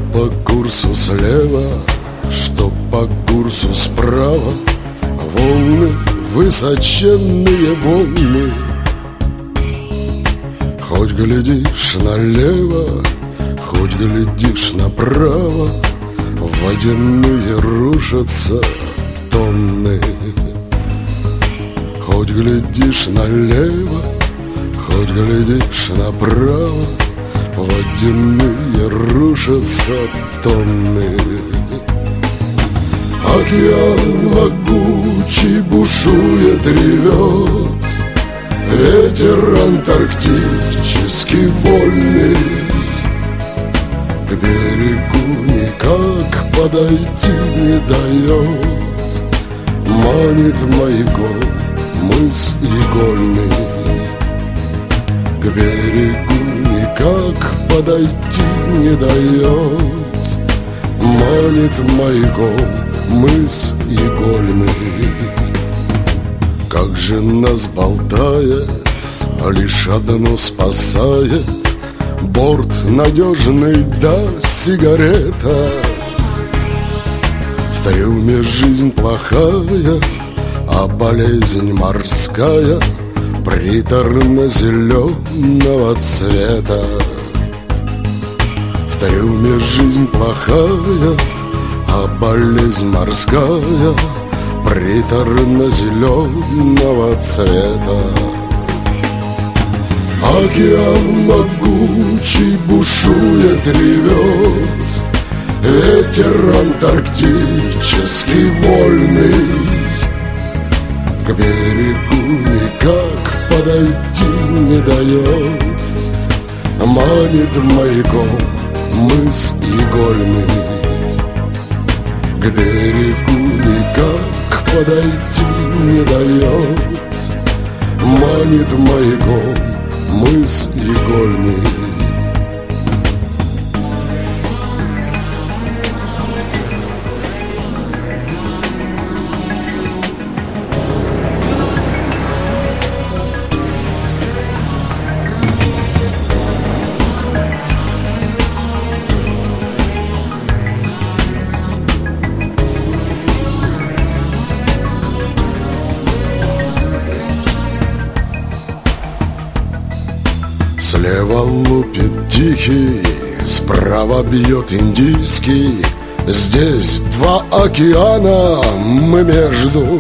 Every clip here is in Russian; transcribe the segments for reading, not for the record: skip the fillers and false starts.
по курсу слева, что по курсу справа. Волны, высоченные волны. Хоть глядишь налево, хоть глядишь направо, водяные рушатся тонны. Хоть глядишь налево, хоть глядишь направо, водяные рушатся тонны. Океан могучий бушует, ревет, ветер антарктический вольный. К берегу никак подойти не дает, манит маяком мыс игольный. К берегу никак подойти не дает, манит маяком мыс игольный. Как же нас болтает, а лишь одно спасает: борт надежный да сигарета. В трюме жизнь плохая, а болезнь морская приторно-зеленого цвета. В трюме жизнь плохая, а болезнь морская приторно-зеленого цвета. Океан могучий бушует, ревет, ветер антарктический вольный. К берегу никак подойти не дает, манит маяком мыс игольный. К берегу никак подойти не дает, манит маяком мыс игольный. Слева лупит тихий, справа бьет индийский. Здесь два океана, мы между.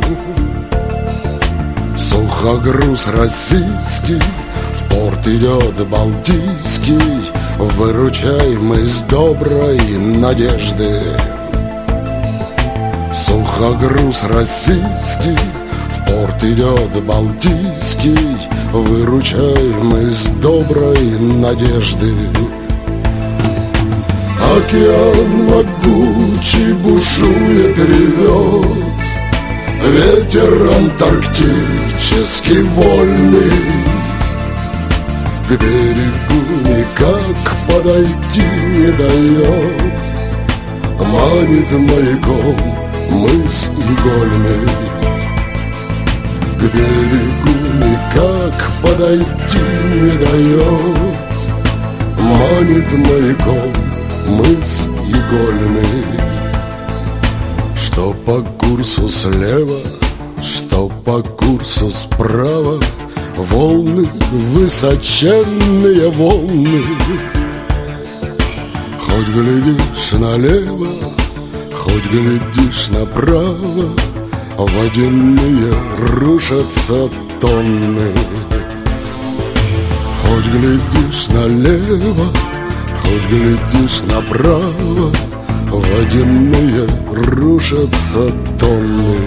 Сухогруз российский, в порт идет балтийский. Выручай мы с доброй надежды. Сухогруз российский, в порт идет балтийский. Выручай мы с доброй надежды. Океан могучий бушует, ревет, ветер антарктический вольный. К берегу никак подойти не дает, манит маяком мыс игольный. К берегу никак подойти не дает, манит маяком мыс игольный. Что по курсу слева, что по курсу справа, волны, высоченные волны. Хоть глядишь налево, хоть глядишь направо, водяные рушатся тонны. Хоть глядишь налево, хоть глядишь направо, водяные рушатся тонны.